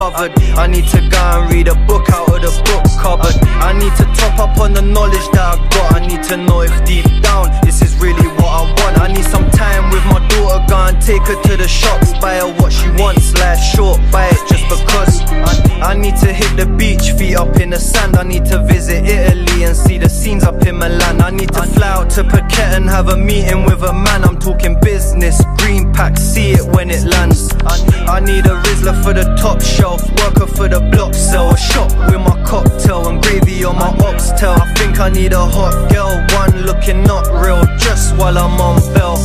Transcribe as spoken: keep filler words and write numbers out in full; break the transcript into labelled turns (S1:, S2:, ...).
S1: covered. I need to go and read a book out of the book cupboard. I need to top up on the knowledge that I got. I need to know if deep down this is really what I want. I need some time with my daughter, go and take her to the shops, buy her what she wants, life short, buy it just because. I, I need to hit the beach, feet up in the sand. I need to visit Italy and see the scenes up in Milan. I need to fly out to Phuket and have a meeting with a man. I'm talking business, green pack, see it when it lands. I, I need a Rizzler for the top shelf, worker for the block sell, a shop with my cocktail and gravy on my oxtail. I think I need a hot girl, one looking not real, just while I'm on bail.